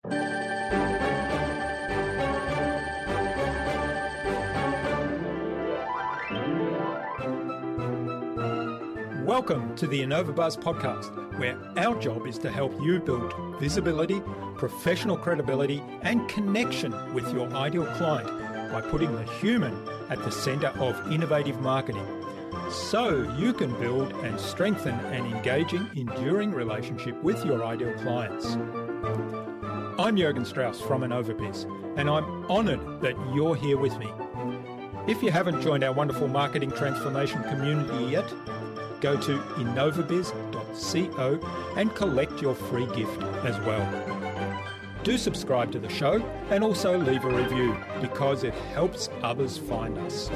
Welcome to the InnovaBuzz podcast, where our job is to help you build visibility, professional credibility, and connection with your ideal client by putting the human at the center of innovative marketing, so you can build and strengthen an engaging, enduring relationship with your ideal clients. I'm Jürgen Strauss from InnovaBiz, and I'm honored that you're here with me. If you haven't joined our wonderful marketing transformation community yet, go to innovabiz.co and collect your free gift as well. Do subscribe to the show and also leave a review because it helps others find us.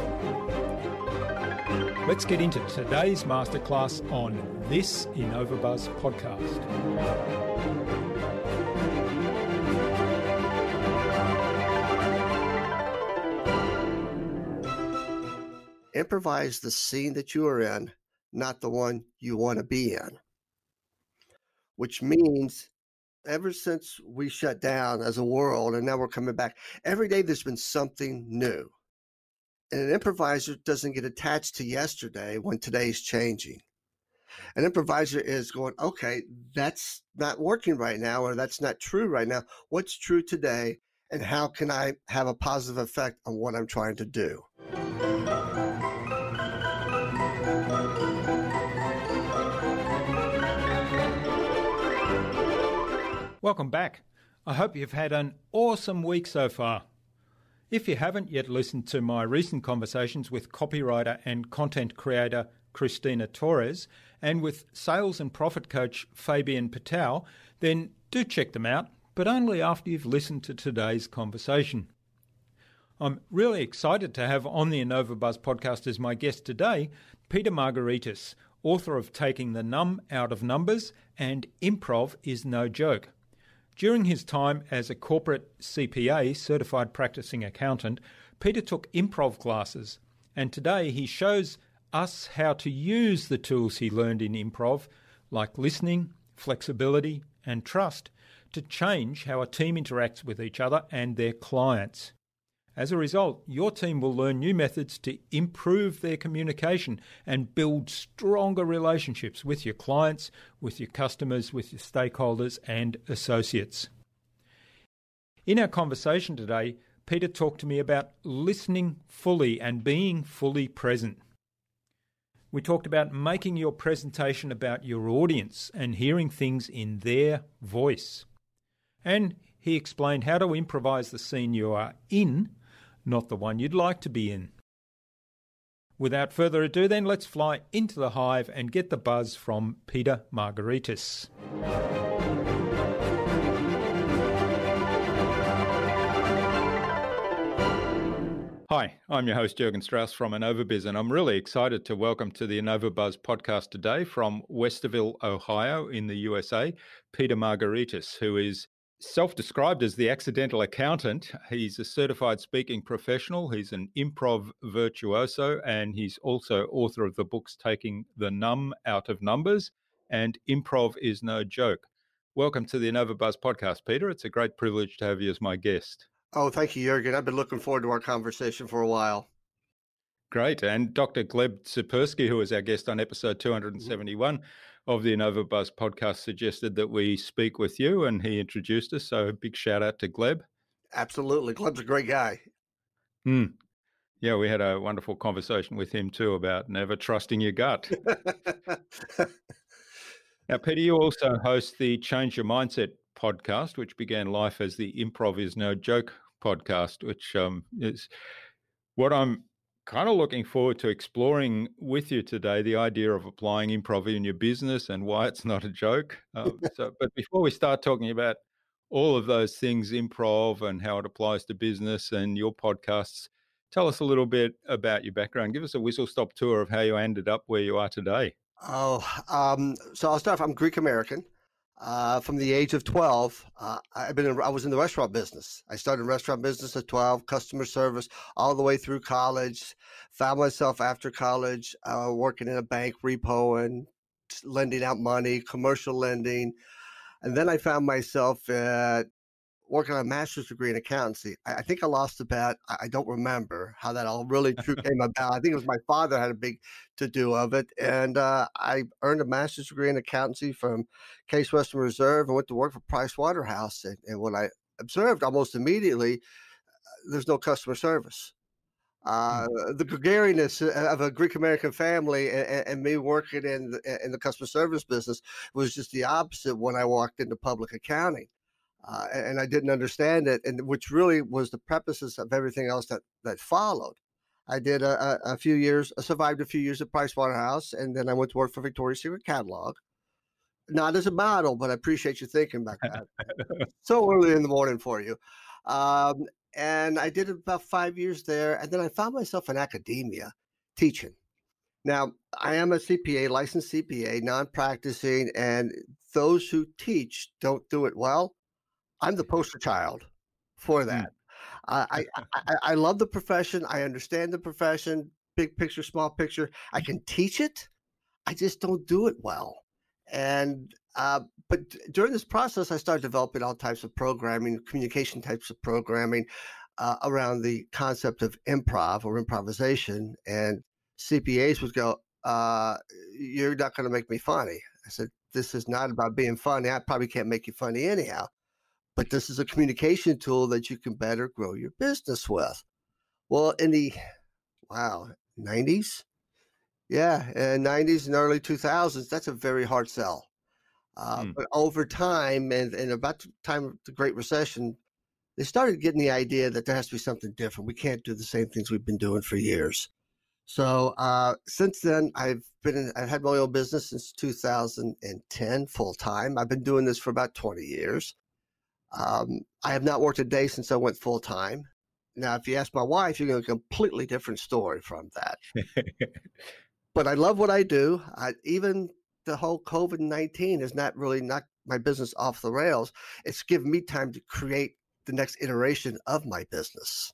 Let's get into today's masterclass on this InnovaBuzz podcast. Improvise the scene that you are in, not the one you want to be in. Which means ever since we shut down as a world and now we're coming back, every day there's been something new. And an improviser doesn't get attached to yesterday when today's changing. An improviser is going, okay, that's not working right now, or that's not true right now. What's true today, and how can I have a positive effect on what I'm trying to do? Welcome back. I hope you've had an awesome week so far. If you haven't yet listened to my recent conversations with copywriter and content creator Christina Torres and with sales and profit coach Fabian Patel, then do check them out, but only after you've listened to today's conversation. I'm really excited to have on the InnovaBuzz podcast as my guest today, Peter Margaritis, author of Taking the Numb Out of Numbers and Improv is No Joke. During his time as a corporate CPA, certified practicing accountant, Peter took improv classes, and today he shows us how to use the tools he learned in improv, like listening, flexibility, and trust, to change how a team interacts with each other and their clients. As a result, your team will learn new methods to improve their communication and build stronger relationships with your clients, with your customers, with your stakeholders and associates. In our conversation today, Peter talked to me about listening fully and being fully present. We talked about making your presentation about your audience and hearing things in their voice. And he explained how to improvise the scene you are in, not the one you'd like to be in. Without further ado then, let's fly into the hive and get the buzz from Peter Margaritis. Hi, I'm your host Jürgen Strauss from InnovaBiz, and I'm really excited to welcome to the InnovaBuzz podcast today from Westerville, Ohio in the USA, Peter Margaritis, who is self-described as the accidental accountant. He's a certified speaking professional. He's an improv virtuoso, and he's also author of the books Taking the Numb Out of Numbers and Improv is No Joke. Welcome to the InnovaBuzz podcast, Peter. It's a great privilege to have you as my guest. Oh, thank you, Jürgen. I've been looking forward to our conversation for a while. Great. And Dr. Gleb Tsipursky, who was our guest on episode 271 of the InnovaBuzz podcast, suggested that we speak with you, and he introduced us. So a big shout out to Gleb. Absolutely. Gleb's a great guy. Yeah, we had a wonderful conversation with him too about never trusting your gut. Now, Peter, you also host the Change Your Mindset podcast, which began life as the Improv is No Joke podcast, which is what I'm kind of looking forward to exploring with you today, the idea of applying improv in your business and why it's not a joke. But before we start talking about all of those things, improv and how it applies to business and your podcasts, tell us a little bit about your background. Give us a whistle-stop tour of how you ended up where you are today. So I'll start off. I'm Greek American. From the age of 12, I was in the restaurant business. I started in restaurant business at 12, customer service, all the way through college. Found myself after college working in a bank, repo and lending out money, commercial lending. And then I found myself working on a master's degree in accountancy. I think I lost the bet. I don't remember how that all really true came about. I think it was my father had a big to do of it. And I earned a master's degree in accountancy from Case Western Reserve and went to work for Price Waterhouse. And what I observed almost immediately, there's no customer service. Mm. The gregariness of a Greek American family and me working in the customer service business was just the opposite when I walked into public accounting. And I didn't understand it, and which really was the prefaces of everything else that followed. I did a few years, I survived a few years at Price Waterhouse, and then I went to work for Victoria's Secret Catalog. Not as a model, but I appreciate you thinking about that. So early in the morning for you. Um, and I did about 5 years there, and then I found myself in academia teaching. Now, I am a CPA, licensed CPA, non-practicing, and those who teach don't do it well. I'm the poster child for Mm. that. I love the profession. I understand the profession, big picture, small picture. I can teach it. I just don't do it well. And but during this process, I started developing all types of programming, communication types of programming around the concept of improv or improvisation. And CPAs would go, "You're not going to make me funny." I said, "This is not about being funny. I probably can't make you funny anyhow. But this is a communication tool that you can better grow your business with." Well, in the 90s, yeah, 90s and early 2000s, that's a very hard sell. Mm. But over time, and about the time of the Great Recession, they started getting the idea that there has to be something different. We can't do the same things we've been doing for years. So since then, I've had my own business since 2010 full time. I've been doing this for about 20 years. I have not worked a day since I went full time. Now, if you ask my wife, you get a completely different story from that. But I love what I do. Even the whole COVID-19 is not really knocked my business off the rails. It's given me time to create the next iteration of my business.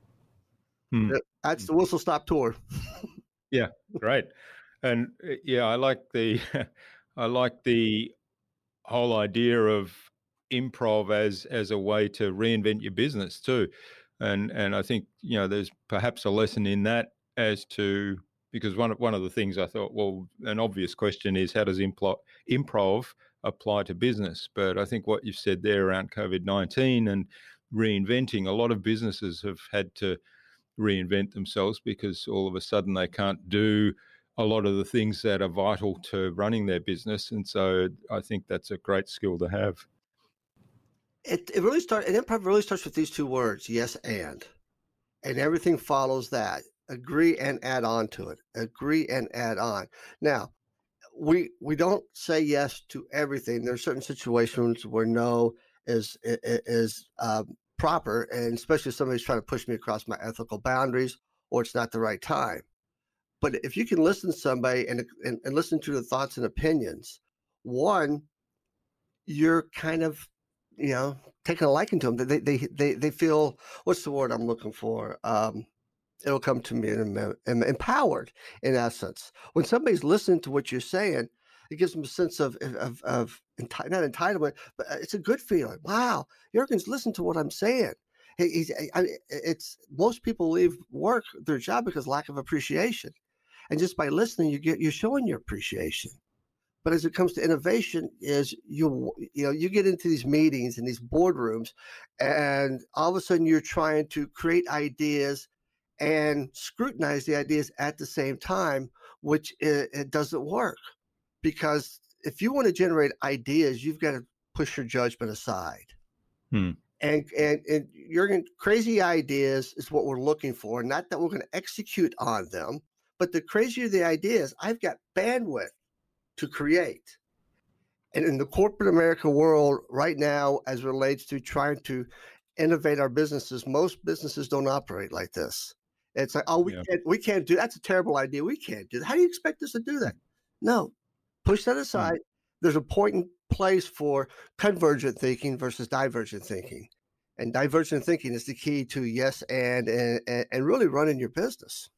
Mm. That's the Whistle Stop Tour. Yeah, great. And yeah, I like the I like the whole idea of improv as a way to reinvent your business too. And I think, there's perhaps a lesson in that as to, because one of the things I thought, well, an obvious question is, how does improv apply to business? But I think what you've said there around COVID-19 and reinventing, a lot of businesses have had to reinvent themselves because all of a sudden they can't do a lot of the things that are vital to running their business. And so I think that's a great skill to have. It really starts, and improv really starts with these two words, yes and everything follows that. Agree and add on to it. Agree and add on. Now, we don't say yes to everything. There are certain situations where no is proper, and especially if somebody's trying to push me across my ethical boundaries, or it's not the right time. But if you can listen to somebody and listen to the thoughts and opinions, one, you're kind of, taking a liking to them. They feel, what's the word I'm looking for? It'll come to me empowered, in essence. When somebody's listening to what you're saying, it gives them a sense of not entitlement, but it's a good feeling. Wow, Jurgen's listened to what I'm saying. It's most people leave their job because lack of appreciation, and just by listening, you're showing your appreciation. But as it comes to innovation, is you get into these meetings and these boardrooms, and all of a sudden you're trying to create ideas and scrutinize the ideas at the same time, which it doesn't work. Because if you want to generate ideas, you've got to push your judgment aside. Hmm. And crazy ideas is what we're looking for. Not that we're going to execute on them, but the crazier the ideas, I've got bandwidth to create. And in the corporate America world right now, as relates to trying to innovate our businesses, most businesses don't operate like this. It's like, oh, we can't do that's a terrible idea. We can't do that. How do you expect us to do that? No, push that aside. There's a point and place for convergent thinking versus divergent thinking. And divergent thinking is the key to yes and really running your business.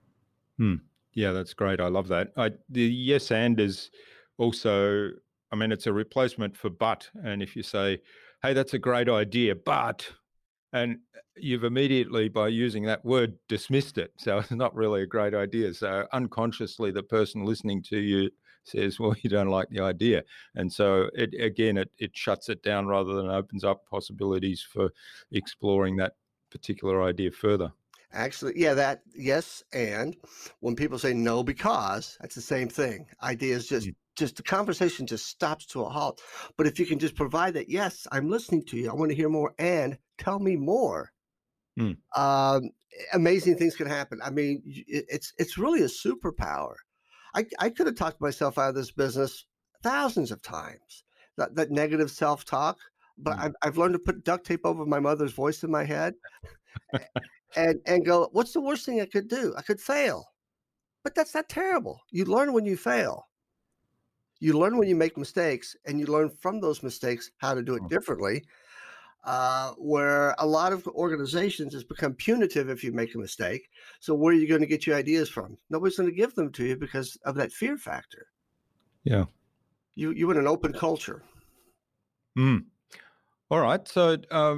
Yeah, that's great. I love that. The yes and is also, it's a replacement for but. And if you say, hey, that's a great idea, but, and you've immediately, by using that word, dismissed it. So it's not really a great idea. So unconsciously, the person listening to you says, well, you don't like the idea. And so it shuts it down rather than opens up possibilities for exploring that particular idea further. Actually, yeah, that yes, and when people say no because, that's the same thing. Ideas just the conversation just stops to a halt. But if you can just provide that, yes, I'm listening to you. I want to hear more and tell me more. Mm. Um, Amazing things can happen. I mean, it's really a superpower. I could have talked myself out of this business thousands of times. That negative self-talk, but Mm. I've learned to put duct tape over my mother's voice in my head and go, what's the worst thing I could do? I could fail. But that's not terrible. You learn when you fail. You learn when you make mistakes, and you learn from those mistakes how to do it Mm. differently. Where a lot of organizations has become punitive if you make a mistake. So where are you going to get your ideas from? Nobody's going to give them to you because of that fear factor. Yeah. You in an open culture. Mm. All right. So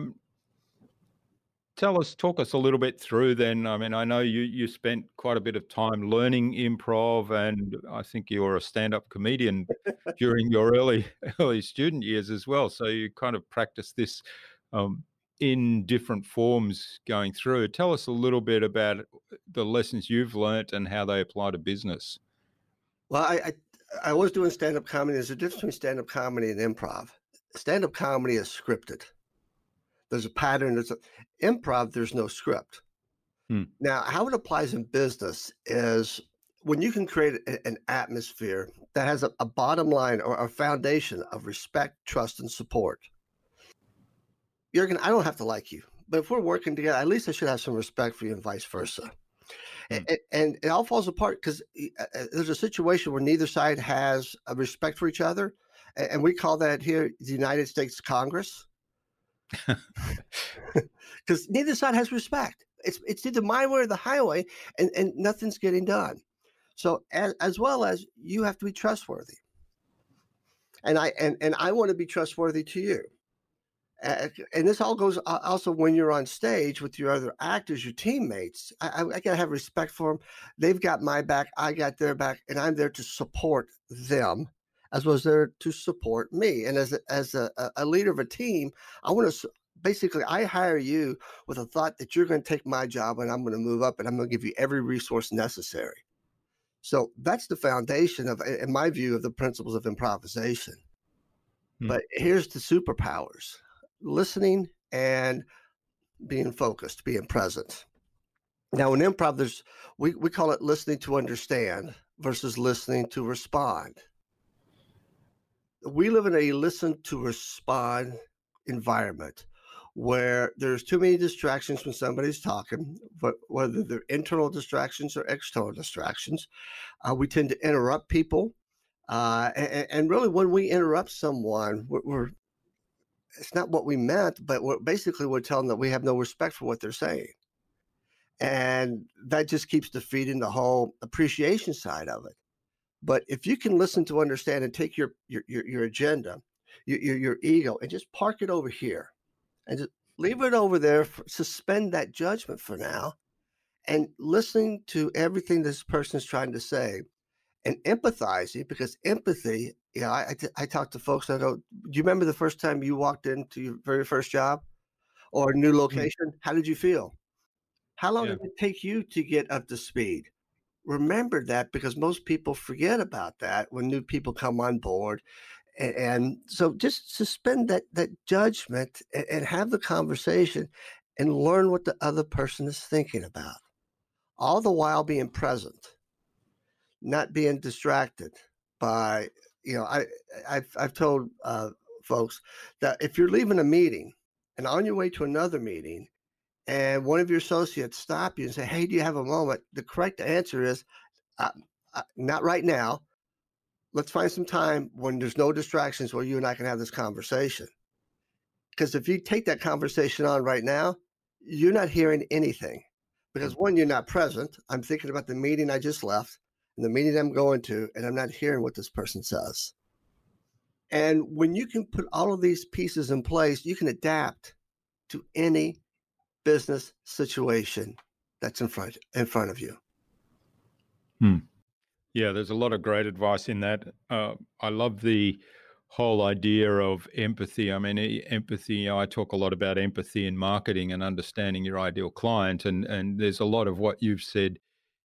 talk us a little bit through then. I mean, I know you spent quite a bit of time learning improv, and I think you were a stand-up comedian during your early student years as well. So you kind of practiced this um, in different forms going through. Tell us a little bit about the lessons you've learnt and how they apply to business. Well, I was doing stand-up comedy. There's a difference between stand-up comedy and improv. Stand-up comedy is scripted. There's a pattern. Improv. There's no script. Hmm. Now, how it applies in business is when you can create an atmosphere that has a bottom line or a foundation of respect, trust, and support. Jurgen, I don't have to like you, but if we're working together, at least I should have some respect for you and vice versa. Hmm. And it all falls apart because there's a situation where neither side has a respect for each other. And we call that here the United States Congress. Because neither side has respect. It's either my way or the highway, and nothing's getting done. So as well as you have to be trustworthy, and I want to be trustworthy to you. And this all goes also when you're on stage with your other actors, your teammates. I gotta have respect for them. They've got my back, I got their back, and I'm there to support them as well as there to support me. And as a leader of a team, I want to basically I hire you with a thought that you're going to take my job and I'm going to move up and I'm going to give you every resource necessary. So that's the foundation of, in my view, of the principles of improvisation. Hmm. But here's the superpowers: listening and being focused, being present. Now, in improv, we call it listening to understand versus listening to respond. We live in a listen to respond environment where there's too many distractions when somebody's talking, but whether they're internal distractions or external distractions. We tend to interrupt people. And really, when we interrupt someone, it's not what we meant, but we're telling them that we have no respect for what they're saying. And that just keeps defeating the whole appreciation side of it. But if you can listen to understand and take your agenda, your ego, and just park it over here and just leave it over there, suspend that judgment for now, and listening to everything this person is trying to say and empathizing, because empathy, I talk to folks, I go, do you remember the first time you walked into your very first job or a new Hmm. location? How did you feel? How long Yeah. did it take you to get up to speed? Remember that, because most people forget about that when new people come on board. And so just suspend that judgment and have the conversation and learn what the other person is thinking about, all the while being present, not being distracted by, I've told folks that if you're leaving a meeting and on your way to another meeting and one of your associates stop you and say, hey, do you have a moment? The correct answer is, not right now. Let's find some time when there's no distractions where you and I can have this conversation. Because if you take that conversation on right now, you're not hearing anything. Because one, you're not present. I'm thinking about the meeting I just left and the meeting I'm going to, and I'm not hearing what this person says. And when you can put all of these pieces in place, you can adapt to any business situation that's in front of you. Hmm. Yeah, there's a lot of great advice in that. I love the whole idea of empathy. I mean, empathy, I talk a lot about empathy in marketing and understanding your ideal client. And there's a lot of what you've said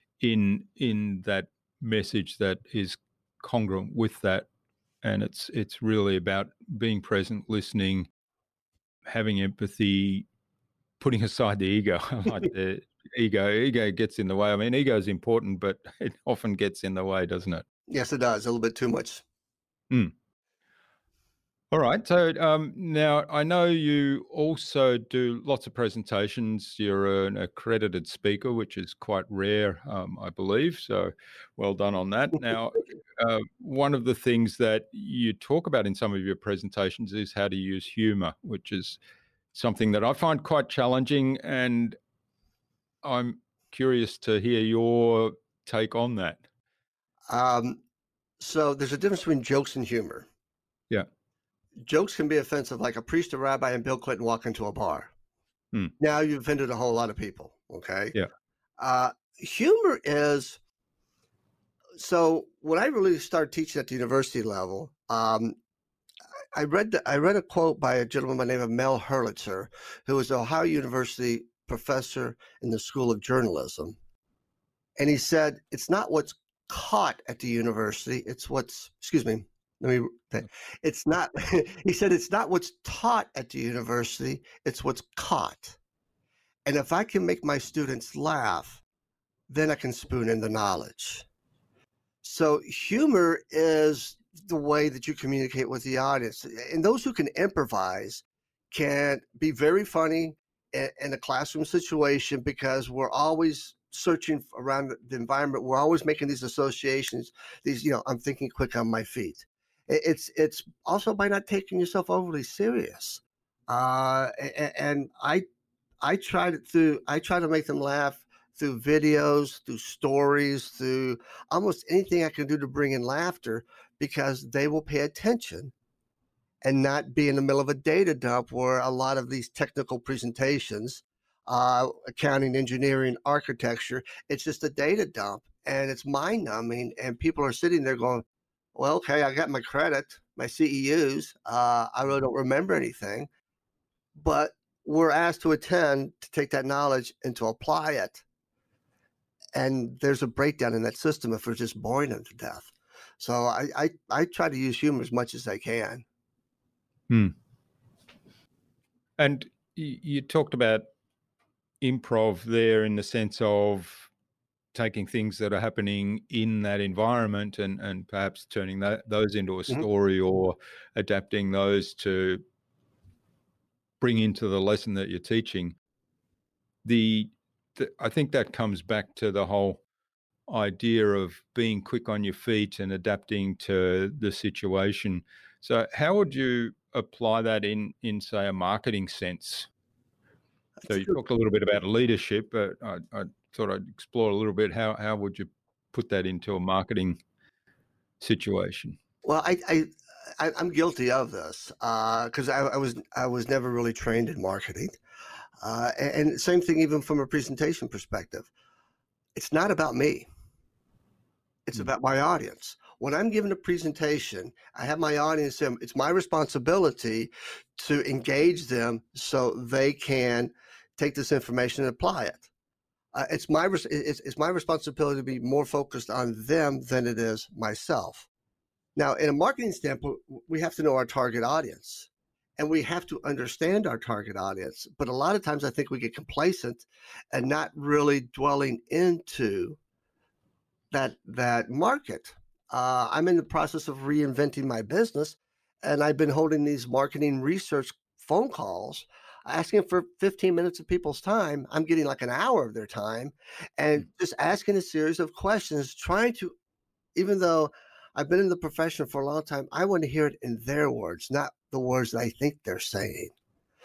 in that message that is congruent with that. And it's really about being present, listening, having empathy, putting aside the ego. Like the ego gets in the way. I mean, ego is important, but it often gets in the way, doesn't it? Yes, it does. A little bit too much. Mm. All right. So now I know you also do lots of presentations. You're an accredited speaker, which is quite rare, I believe. So well done on that. Now, one of the things that you talk about in some of your presentations is how to use humor, which is something that I find quite challenging. And I'm curious to hear your take on that. Um, so there's a difference between jokes and humor. Yeah. Jokes can be offensive, like a priest, a rabbi, and Bill Clinton walk into a bar. Hmm. Now you've offended a whole lot of people. Okay. Yeah. Humor is so when I really started teaching at the university level, I read a quote by a gentleman by the name of Mel Hurlitzer, who was an Ohio University professor in the School of Journalism. And he said, it's not what's caught at the university, it's what's, excuse me, let me, it's not, he said, it's not what's taught at the university, it's what's caught. And if I can make my students laugh, then I can spoon in the knowledge. So humor is the way that you communicate with the audience. And those who can improvise can be very funny in a classroom situation because we're always searching around the environment. We're always making these associations, these, I'm thinking quick on my feet. It's also by not taking yourself overly serious. And I try to make them laugh through videos, through stories, through almost anything I can do to bring in laughter because they will pay attention and not be in the middle of a data dump where a lot of these technical presentations, accounting, engineering, architecture, it's just a data dump and it's mind numbing. And people are sitting there going, well, okay, I got my credit, my CEUs. I really don't remember anything, but we're asked to attend to take that knowledge and to apply it. And there's a breakdown in that system if we're just boring them to death. So I try to use humor as much as I can. Hmm. And you talked about improv there in the sense of taking things that are happening in that environment and perhaps turning those into a story or adapting those to bring into the lesson that you're teaching. I think that comes back to the whole idea of being quick on your feet and adapting to the situation. So how would you apply that in say a marketing sense? So you talked a little bit about leadership, but I thought I'd explore a little bit how would you put that into a marketing situation? Well, I'm guilty of this because I was never really trained in marketing, and same thing even from a presentation perspective. It's not about me. It's about my audience. When I'm giving a presentation, I have my audience. It's my responsibility to engage them so they can take this information and apply it. It's my responsibility to be more focused on them than it is myself. Now, in a marketing standpoint, we have to know our target audience and we have to understand our target audience. But a lot of times I think we get complacent and not really dwelling into that market. I'm in the process of reinventing my business, and I've been holding these marketing research phone calls, asking for 15 minutes of people's time. I'm getting like an hour of their time, and just asking a series of questions, trying to, even though I've been in the profession for a long time, I want to hear it in their words, not the words that I think they're saying.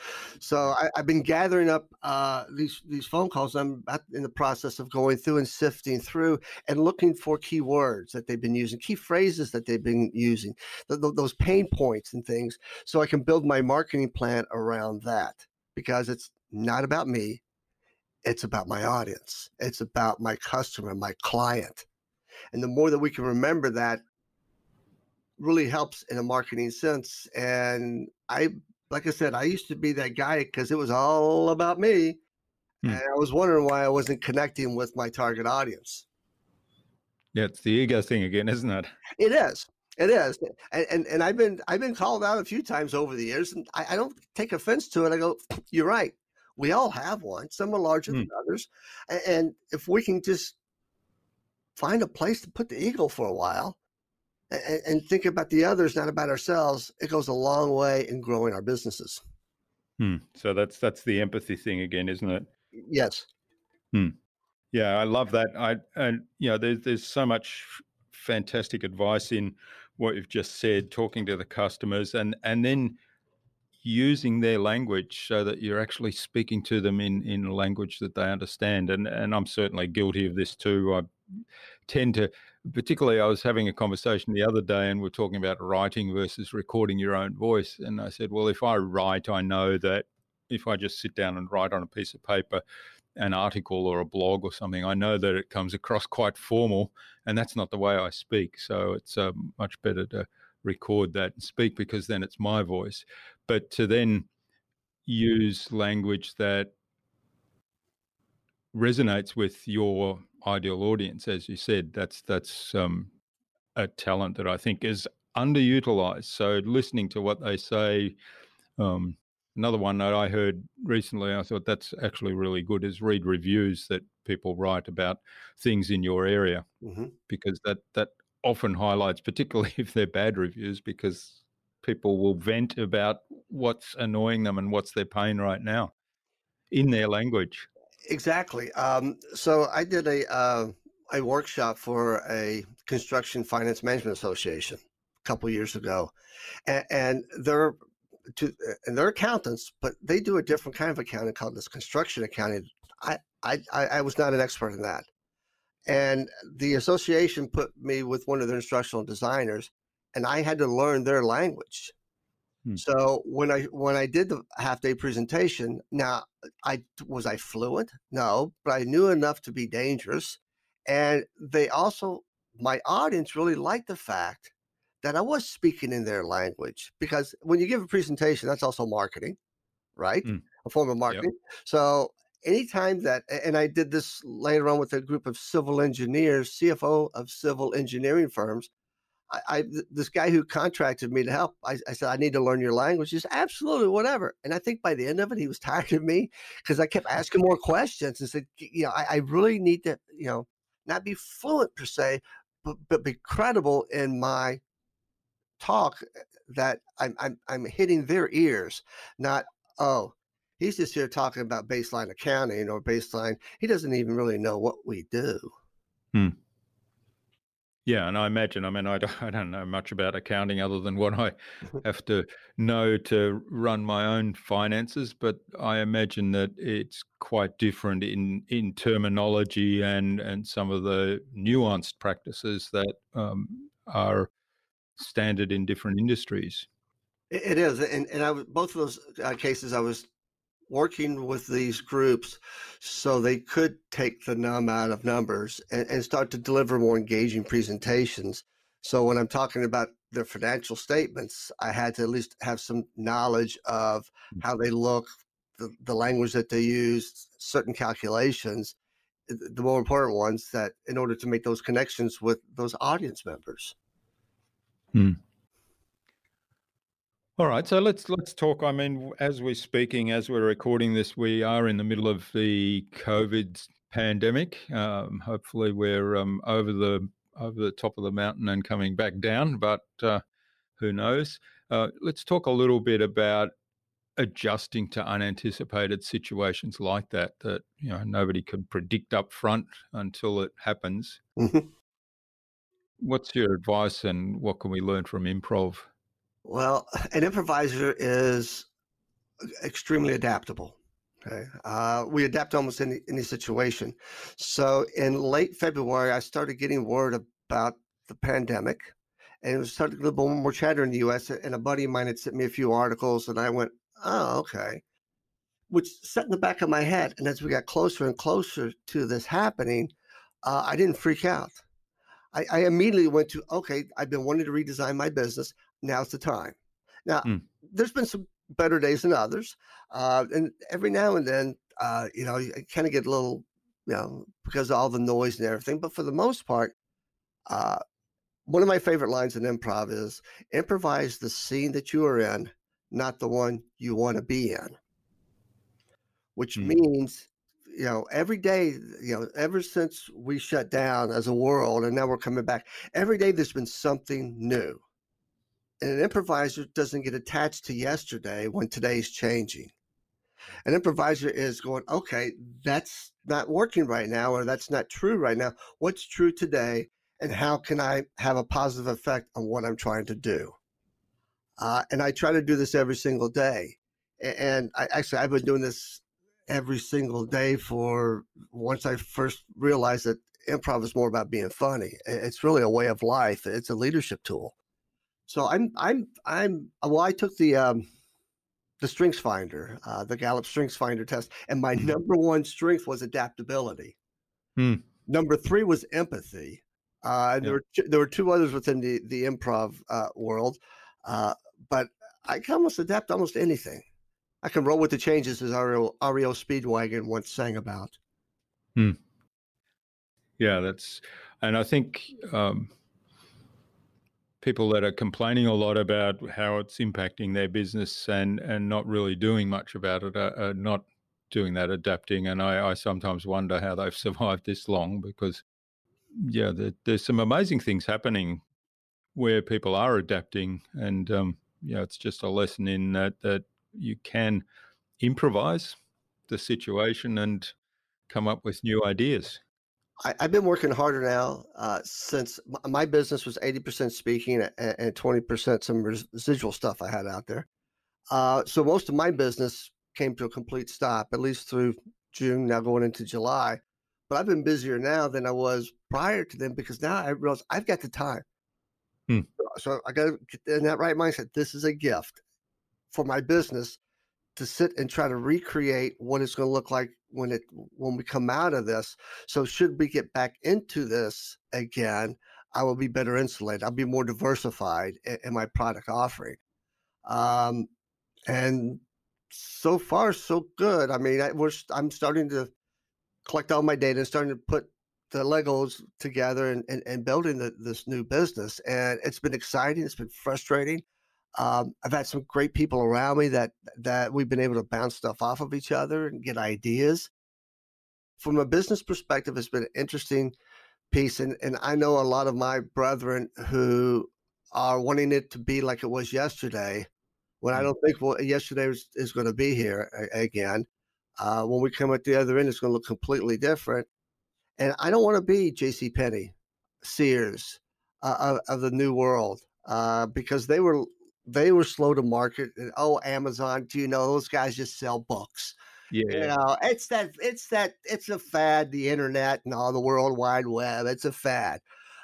So I've been gathering up these phone calls. I'm in the process of going through and sifting through and looking for key words that they've been using, key phrases that they've been using, those pain points and things, so I can build my marketing plan around that. Because it's not about me, it's about my audience. It's about my customer, my client. And the more that we can remember that, really helps in a marketing sense. And like I said, I used to be that guy because it was all about me. Hmm. And I was wondering why I wasn't connecting with my target audience. Yeah, it's the ego thing again, isn't it? It is. It is. And I've been called out a few times over the years, and I don't take offense to it. I go, you're right. We all have one. Some are larger than others. And if we can just find a place to put the ego for a while, and think about the others, not about ourselves, it goes a long way in growing our businesses. So that's the empathy thing again, isn't it? Yes. Yeah, I love that. There's so much fantastic advice in what you've just said, talking to the customers and then using their language so that you're actually speaking to them in a language that they understand. And I'm certainly guilty of this too. I tend to, particularly I was having a conversation the other day and we're talking about writing versus recording your own voice. And I said, well, if I write, I know that if I just sit down and write on a piece of paper an article or a blog or something, I know that it comes across quite formal, and that's not the way I speak. So it's much better to record that and speak, because then it's my voice. But to then use language that resonates with your ideal audience, as you said, that's a talent that I think is underutilized. So listening to what they say. Another one that I heard recently, I thought that's actually really good, is read reviews that people write about things in your area, because that often highlights, particularly if they're bad reviews, because people will vent about what's annoying them and what's their pain right now in their language. Exactly. So I did a workshop for a construction finance management association a couple years ago, and they're accountants, but they do a different kind of accounting called this construction accounting. I was not an expert in that, and the association put me with one of their instructional designers, and I had to learn their language. So when I did the half-day presentation, now was I fluent? No, but I knew enough to be dangerous. And my audience really liked the fact that I was speaking in their language, because when you give a presentation, that's also marketing, right? A form of marketing. Yep. So anytime and I did this later on with a group of civil engineers, CFO of civil engineering firms. This guy who contracted me to help, I said, I need to learn your language. He said, absolutely, whatever. And I think by the end of it, he was tired of me because I kept asking more questions and said, I really need to, not be fluent per se, but be credible in my talk, that I'm hitting their ears, not, oh, he's just here talking about baseline accounting or baseline. He doesn't even really know what we do. Yeah, and I imagine, I don't know much about accounting other than what I have to know to run my own finances, but I imagine that it's quite different in terminology and some of the nuanced practices that are standard in different industries. It is, and both of those cases, I was working with these groups so they could take the numb out of numbers and start to deliver more engaging presentations. So when I'm talking about their financial statements, I had to at least have some knowledge of how they look, the language that they use, certain calculations, the more important ones, that in order to make those connections with those audience members. All right, so let's talk. I mean, as we're recording this, we are in the middle of the COVID pandemic. Hopefully, we're over the top of the mountain and coming back down, but who knows? Let's talk a little bit about adjusting to unanticipated situations like that nobody can predict up front until it happens. What's your advice, and what can we learn from improv? Well, an improviser is extremely adaptable. Okay. We adapt to almost any situation. So in late February, I started getting word about the pandemic, and it was starting to get a little more chatter in the U.S. And a buddy of mine had sent me a few articles, and I went, "Oh, okay," which set in the back of my head. And as we got closer and closer to this happening, I didn't freak out. I immediately went to, okay, I've been wanting to redesign my business. Now's the time. Now, Mm. there's been some better days than others. And every now and then, you kind of get a little, because of all the noise and everything. But for the most part, uh, one of my favorite lines in improv is improvise the scene that you are in, not the one you want to be in, which Mm. means, every day, ever since we shut down as a world and now we're coming back, every day there's been something new. And an improviser doesn't get attached to yesterday when today's changing. An improviser is going, okay, that's not working right now, or that's not true right now. What's true today? And how can I have a positive effect on what I'm trying to do? And I try to do this every single day. And I've been doing this every single day for once I first realized that improv is more about being funny. It's really a way of life. It's a leadership tool. So well, I took the Strengths Finder, the Gallup Strengths Finder test, and my number one strength was adaptability. Mm. Number three was empathy. And Yeah. there were two others within the improv world, but I can almost adapt to almost anything. I can roll with the changes, as REO Speedwagon once sang about. Mm. Yeah, and I think people that are complaining a lot about how it's impacting their business and not really doing much about it are not doing that adapting. And I sometimes wonder how they've survived this long because, yeah, there's some amazing things happening where people are adapting. And, it's just a lesson in that you can improvise the situation and come up with new ideas. I've been working harder now since my business was 80% speaking and 20% some residual stuff I had out there. So most of my business came to a complete stop, at least through June, now going into July. But I've been busier now than I was prior to them because now I realize I've got the time. Hmm. So I got to get in that right mindset. This is a gift for my business to sit and try to recreate what it's going to look like when we come out of this. So should we get back into this again, I will be better insulated. I'll be more diversified in my product offering. And so far, so good. I mean, I'm starting to collect all my data and starting to put the Legos together and building this new business. And it's been exciting. It's been frustrating. I've had some great people around me that we've been able to bounce stuff off of each other and get ideas. From a business perspective, it's been an interesting piece. And I know a lot of my brethren who are wanting it to be like it was yesterday, when I don't think yesterday is going to be here again. When we come at the other end, it's going to look completely different. And I don't want to be J.C. Penney, Sears of the new world because they were slow to market. And, Amazon, do you know those guys just sell books? Yeah. It's a fad. The internet and all the World Wide Web, it's a fad.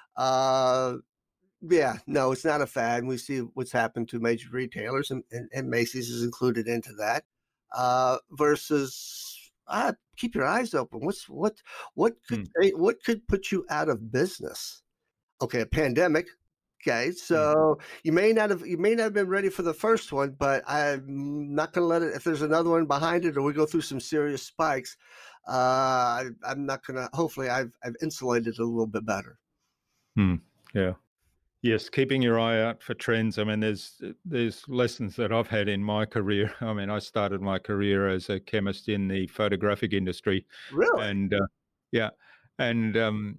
Yeah, no, it's not a fad. We see what's happened to major retailers, and Macy's is included into that. Versus, keep your eyes open. What could put you out of business? Okay, a pandemic. Okay, so you may not have been ready for the first one, but I'm not going to let it. If there's another one behind it, or we go through some serious spikes, I'm not going to. Hopefully, I've insulated it a little bit better. Yeah. Yes, keeping your eye out for trends. I mean, there's lessons that I've had in my career. I mean, I started my career as a chemist in the photographic industry, Really? and yeah, and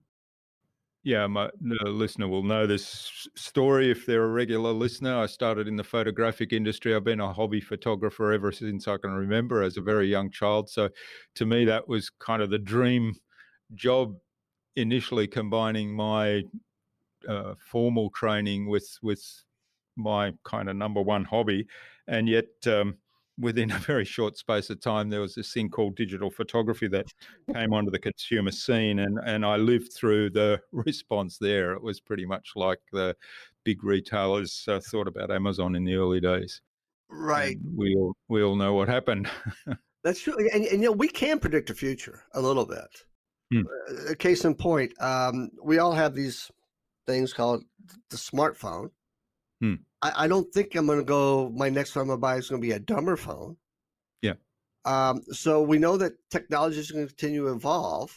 the listener will know this story if they're a regular listener. I started in the photographic industry. I've been a hobby photographer ever since I can remember, as a very young child. So, to me, that was kind of the dream job. Initially, combining my formal training with my kind of number one hobby, and yet within a very short space of time, there was this thing called digital photography that came onto the consumer scene, and I lived through the response there. It was pretty much like the big retailers thought about Amazon in the early days, Right. and we all know what happened. That's true. And we can predict the future a little bit. Hmm. A case in point, we all have these things called the smartphone. Hmm. I don't think I'm going to go, my next phone I'm going to buy is going to be a dumber phone. Yeah. So we know that technology is going to continue to evolve.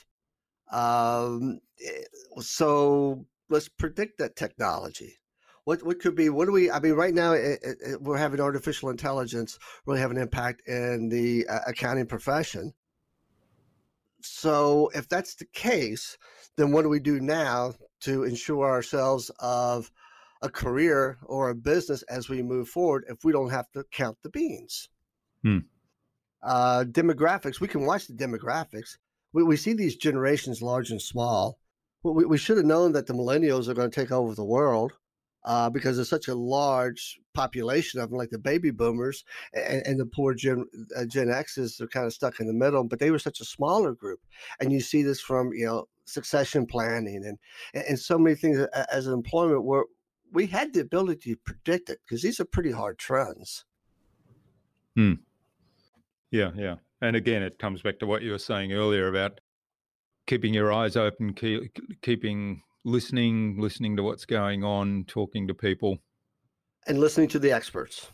So let's predict that technology. What could be, I mean, right now we're having artificial intelligence really have an impact in the accounting profession. So if that's the case, then what do we do now to ensure ourselves of a career or a business as we move forward if we don't have to count the beans? Demographics, we can watch the demographics. We see these generations, large and small. We should have known that the millennials are going to take over the world because there's such a large population of them, like the baby boomers and the poor Gen X's are kind of stuck in the middle, but they were such a smaller group. And you see this from, succession planning and so many things as an employment where we had the ability to predict it because these are pretty hard trends. Yeah. And again, it comes back to what you were saying earlier about keeping your eyes open, keeping listening to what's going on, talking to people. And listening to the experts.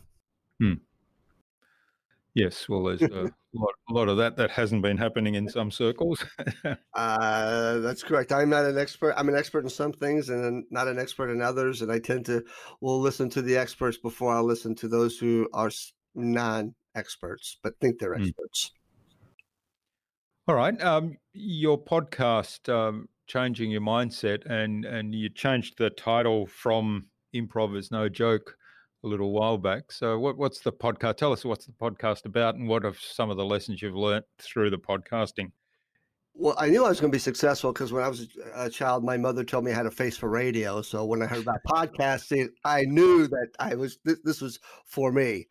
Yes, well, there's a lot of that hasn't been happening in some circles. That's correct. I'm not an expert. I'm an expert in some things and not an expert in others. And I will listen to the experts before I listen to those who are non-experts, but think they're experts. All right. Your podcast, Changing Your Mindset, and you changed the title from Improv is No Joke a little while back. So what's the podcast? Tell us what's the podcast about and what are some of the lessons you've learnt through the podcasting? Well, I knew I was going to be successful because when I was a child, my mother told me I had a face for radio. So when I heard about podcasting, I knew that this was for me.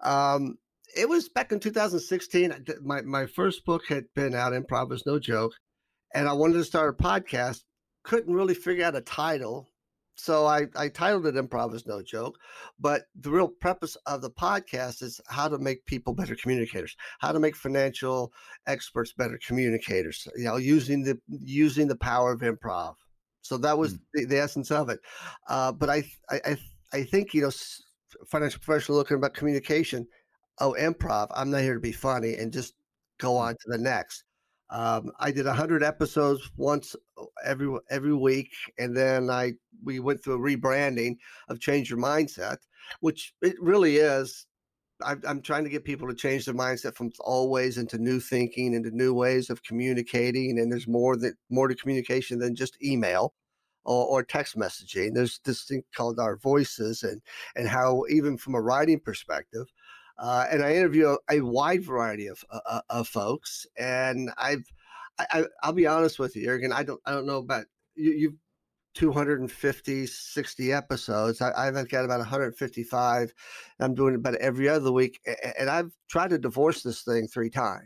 It was back in 2016. My first book had been out, Improv is No Joke, and I wanted to start a podcast. Couldn't really figure out a title. So I titled it Improv is No Joke, but the real purpose of the podcast is how to make people better communicators, how to make financial experts better communicators, using the power of improv. So that was the essence of it. But I think, financial professional looking about communication, improv, I'm not here to be funny and just go on to the next. I did 100 episodes once every week, and then we went through a rebranding of Change Your Mindset, which it really is. I'm trying to get people to change their mindset from old ways into new thinking, into new ways of communicating. And there's more to communication than just email or text messaging. There's this thing called our voices and how even from a writing perspective. And I interview a wide variety of folks, and I'll be honest with you, Jürgen. I don't know about you. You've 250, 60 episodes. I've got about 155. I'm doing it about every other week, and I've tried to divorce this thing 3 times.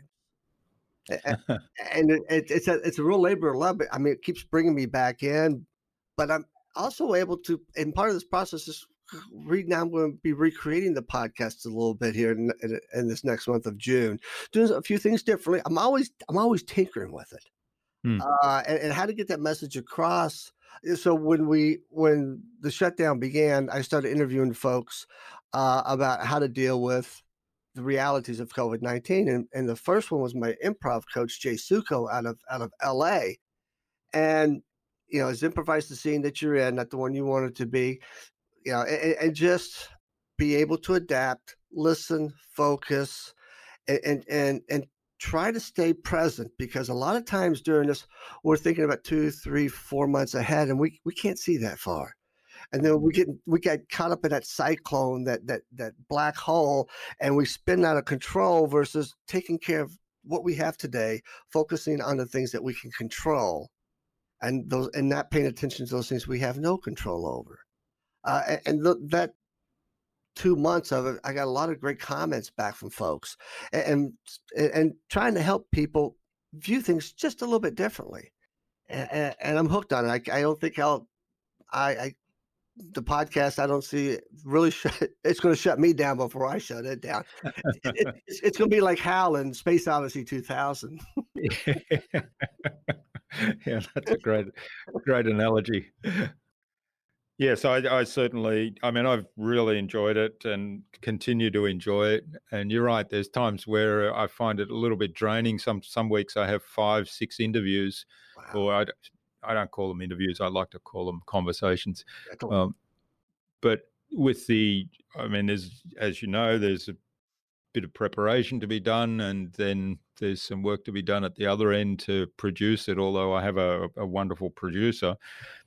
And it's a real labor of love. I mean, it keeps bringing me back in, but I'm also able to. And part of this process is. Now I'm going to be recreating the podcast a little bit here in this next month of June, doing a few things differently. I'm always tinkering with it, and how to get that message across. So when the shutdown began, I started interviewing folks about how to deal with the realities of COVID-19, and the first one was my improv coach Jay Suko out of LA, and it's improvise the scene that you're in, not the one you want it to be. And just be able to adapt, listen, focus, and try to stay present, because a lot of times during this, we're thinking about 2, 3, 4 months ahead, and we can't see that far. And then we get caught up in that cyclone, that black hole, and we spin out of control versus taking care of what we have today, focusing on the things that we can control, and not paying attention to those things we have no control over. And that 2 months of it, I got a lot of great comments back from folks, and trying to help people view things just a little bit differently. And I'm hooked on it. I don't think I the podcast, I don't see it really it's going to shut me down before I shut it down. It's going to be like Hal in Space Odyssey 2000. Yeah, that's a great analogy. Yes, I certainly, I mean, I've really enjoyed it and continue to enjoy it. And you're right, there's times where I find it a little bit draining. Some weeks I have 5, 6 interviews, Wow. or I don't call them interviews. I like to call them conversations. I don't- Um, but with I mean, as you know, there's a bit of preparation to be done, and then there's some work to be done at the other end to produce it, although I have a wonderful producer.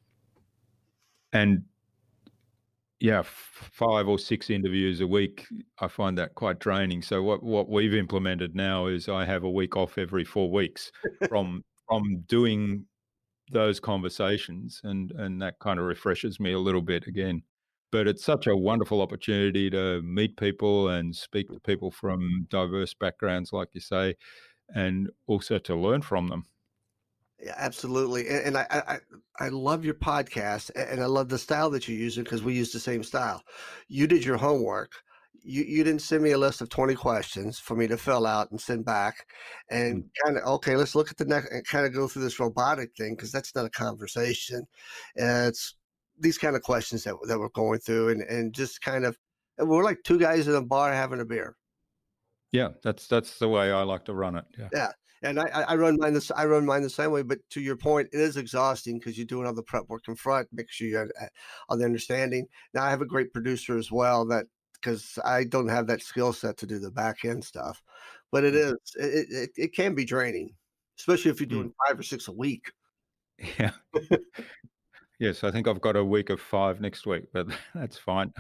And yeah, 5 or 6 interviews a week, I find that quite draining. So what we've implemented now is I have a week off every 4 weeks from doing those conversations, and that kind of refreshes me a little bit again. But it's such a wonderful opportunity to meet people and speak to people from diverse backgrounds, like you say, and also to learn from them. Yeah, absolutely. And I love your podcast, and I love the style that you're using because we use the same style. You did your homework. You didn't send me a list of 20 questions for me to fill out and send back, and kind of, okay, let's look at the next and kind of go through this robotic thing because that's not a conversation. It's these kind of questions that we're going through, and just kind of, we're like two guys in a bar having a beer. Yeah, that's the way I like to run it. Yeah. Yeah, and I run mine I run mine the same way. But to your point, it is exhausting because you're doing all the prep work in front, make sure you're on the understanding. Now I have a great producer as well, that because I don't have that skill set to do the back end stuff, but it is it can be draining, especially if you're Mm. doing 5 or 6 a week. Yeah. Yes, I think I've got a week of 5 next week, but that's fine.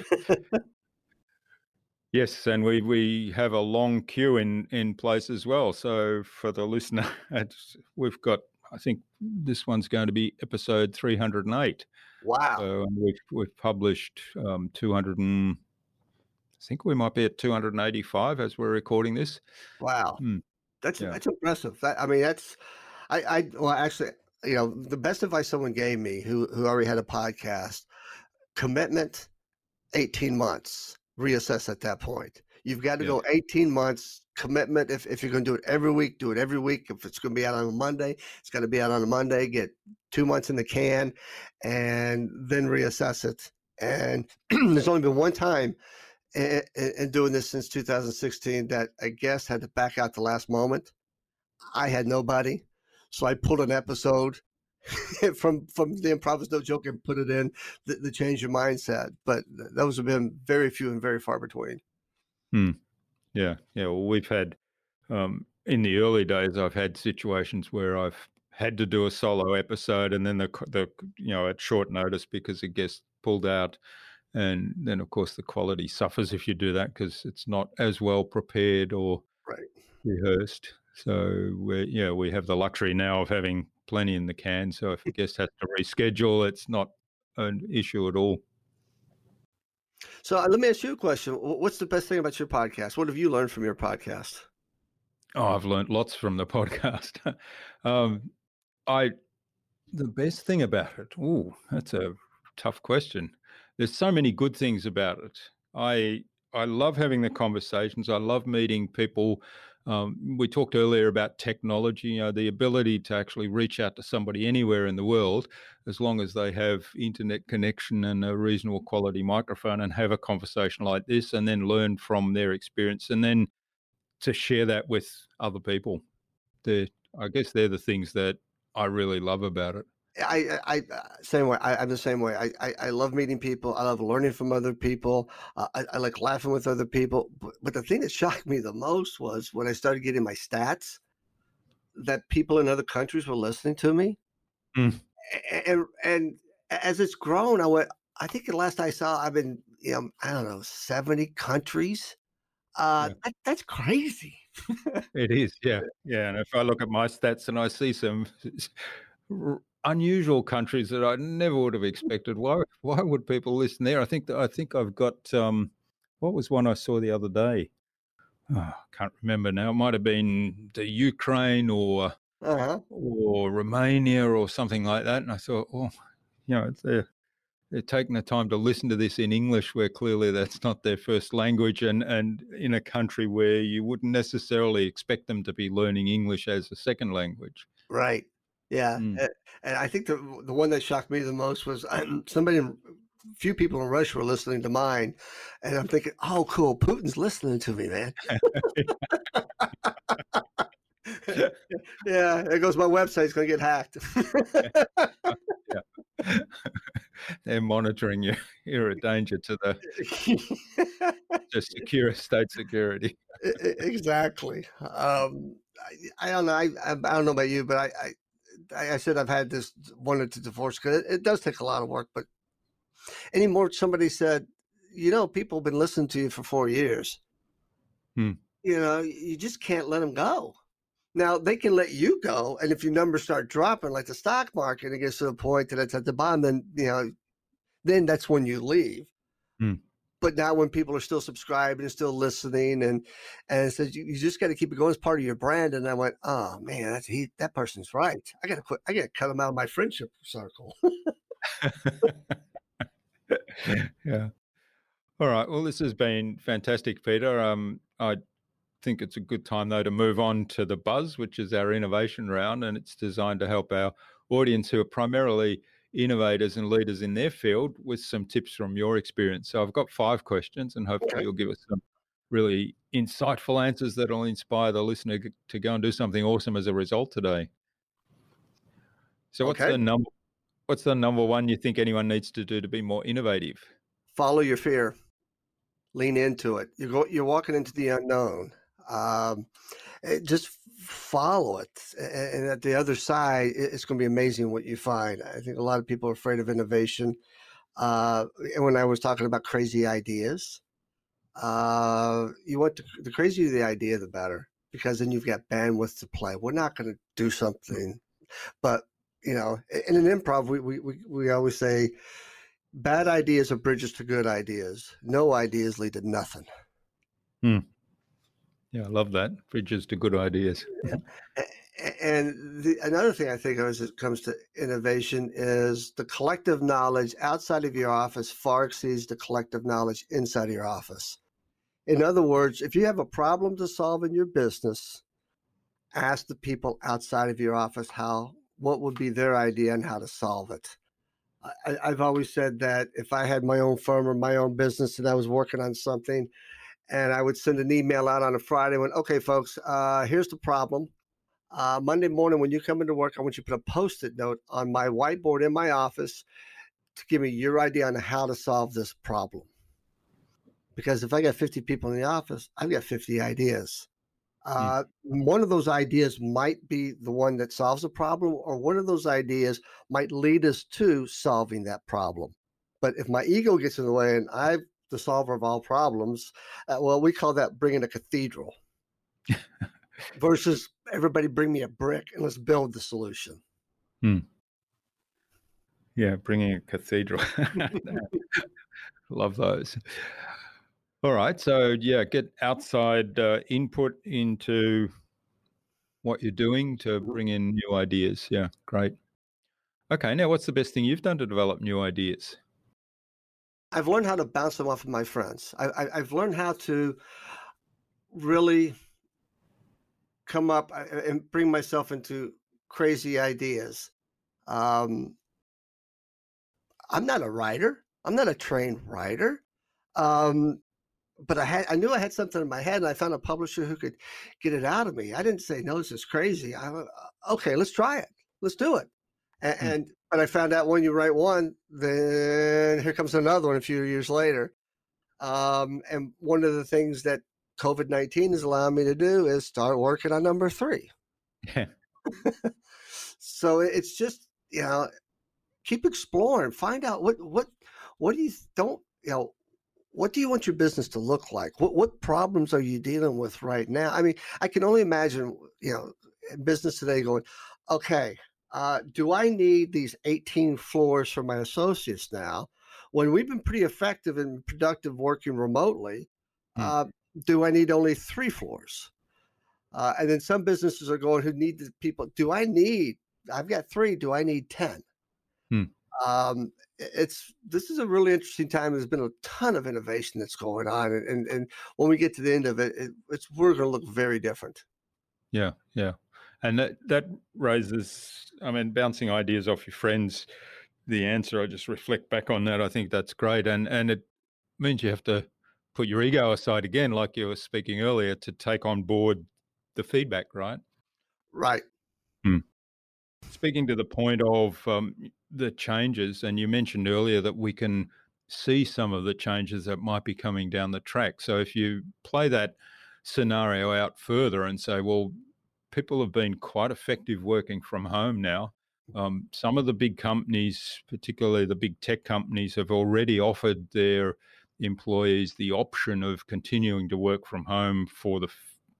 Yes, and we have a long queue in place as well. So for the listener, we've got, I think this one's going to be episode 308. Wow, So we've published 200 and I think we might be at 285 as we're recording this. wow, Mm, that's yeah. impressive. I mean, that's well, actually, the best advice someone gave me who already had a podcast: commitment, 18 months, reassess at that point. You've got to Yeah. go 18 months commitment. If you're going to do it every week, do it every week. If it's going to be out on a Monday, it's got to be out on a Monday. Get 2 months in the can and then reassess it. And there's only been one time in doing this since 2016 that a guest had to back out the last moment. I had nobody. So I pulled an episode from the Improvis No Joke and put it in the change your mindset. But those have been very few and very far between. Yeah. Well, we've had in the early days, I've had situations where I've had to do a solo episode, and then the at short notice because a guest pulled out, and then of course the quality suffers if you do that because it's not as well prepared or Right. rehearsed. So we have the luxury now of having plenty in the can. So if a guest has to reschedule, it's not an issue at all. So let me ask you a question. What's the best thing about your podcast? What have you learned from your podcast? Oh, I've learned lots from the podcast. The best thing about it. Oh, that's a tough question. There's so many good things about it. I love having the conversations. I love meeting people. We talked earlier about technology, the ability to actually reach out to somebody anywhere in the world, as long as they have internet connection and a reasonable quality microphone, and have a conversation like this, and then learn from their experience, and then to share that with other people. I guess they're the things that I really love about it. I same way. I'm the same way. I love meeting people. I love learning from other people. I like laughing with other people. But the thing that shocked me the most was when I started getting my stats that people in other countries were listening to me. Mm. And as it's grown, I think the last I saw, I've been, I don't know, 70 countries. Yeah. That's crazy. It is, yeah. And if I look at my stats and I see some unusual countries that I never would have expected, why would people listen there? I think I've got what was one I saw the other day? Oh, I can't remember now. It might have been the Ukraine or Romania or something like that. And I thought, they're taking the time to listen to this in English, where clearly that's not their first language, and in a country where you wouldn't necessarily expect them to be learning English as a second language. Right. Yeah. And I think the one that shocked me the most was few people in Russia were listening to mine, and I'm thinking, oh, cool, Putin's listening to me, man. Yeah, there goes my website's going to get hacked. Yeah. They're monitoring you. You're a danger to the state security. Exactly. I don't know. I don't know about you, but I said I've had this wanted to divorce because it does take a lot of work. But anymore, somebody said, people have been listening to you for 4 years. You just can't let them go. Now, they can let you go, and if your numbers start dropping, like the stock market, it gets to the point that it's at the bottom, then that's when you leave. But now when people are still subscribing and still listening, and it says you just got to keep it going as part of your brand. And I went, oh man, that person's right. I got to quit. I got to cut them out of my friendship circle. Yeah. All right. Well, this has been fantastic, Peter. I think it's a good time, though, to move on to the Buzz, which is our innovation round, and it's designed to help our audience, who are primarily innovators and leaders in their field, with some tips from your experience. So I've got 5 questions, and hopefully you'll give us some really insightful answers that will inspire the listener to go and do something awesome as a result today. So what's the number one you think anyone needs to do to be more innovative? Follow your fear. Lean into it. You're walking into the unknown. Just follow it, and at the other side, it's going to be amazing what you find. I think a lot of people are afraid of innovation. And when I was talking about crazy ideas, you want the crazier the idea, the better, because then you've got bandwidth to play. We're not going to do something, but in an improv, we always say, bad ideas are bridges to good ideas. No ideas lead to nothing. Yeah, I love that. Bridges to good ideas. Yeah. And another thing I think of as it comes to innovation is the collective knowledge outside of your office far exceeds the collective knowledge inside of your office. In other words, if you have a problem to solve in your business, ask the people outside of your office what would be their idea and how to solve it. I've always said that if I had my own firm or my own business and I was working on something, and I would send an email out on a Friday, went, okay, folks, here's the problem. Monday morning when you come into work, I want you to put a Post-it note on my whiteboard in my office to give me your idea on how to solve this problem. Because if I got 50 people in the office, I've got 50 ideas. One of those ideas might be the one that solves a problem, or one of those ideas might lead us to solving that problem. But if my ego gets in the way and I'm the solver of all problems, we call that bringing a cathedral versus everybody bring me a brick and let's build the solution. Yeah, bringing a cathedral. Love those. All right. So, get outside input into what you're doing to bring in new ideas. Yeah, great. Okay. Now, what's the best thing you've done to develop new ideas? I've learned how to bounce them off of my friends. I've learned how to really come up and bring myself into crazy ideas. I'm not a writer. I'm not a trained writer. But I knew I had something in my head, and I found a publisher who could get it out of me. I didn't say, no, this is crazy. Okay, let's try it. Let's do it. But I found out when you write one, then here comes another one a few years later. And one of the things that COVID-19 has allowed me to do is start working on number 3. Yeah. So it's just, keep exploring, find out what do you what do you want your business to look like? What problems are you dealing with right now? I mean, I can only imagine, business today going, okay, do I need these 18 floors for my associates now when we've been pretty effective and productive working remotely? Mm. Uh, do I need only 3 floors? And then some businesses are going who need the people. I've got 3. Do I need 10? Mm. This is a really interesting time. There's been a ton of innovation that's going on. And when we get to the end of it, we're going to look very different. Yeah, yeah. And that raises, I mean, bouncing ideas off your friends, the answer, I just reflect back on that. I think that's great. And it means you have to put your ego aside again, like you were speaking earlier, to take on board the feedback, right? Right. Hmm. Speaking to the point of the changes, and you mentioned earlier that we can see some of the changes that might be coming down the track. So if you play that scenario out further and say, well, people have been quite effective working from home now. Some of the big companies, particularly the big tech companies, have already offered their employees the option of continuing to work from home for the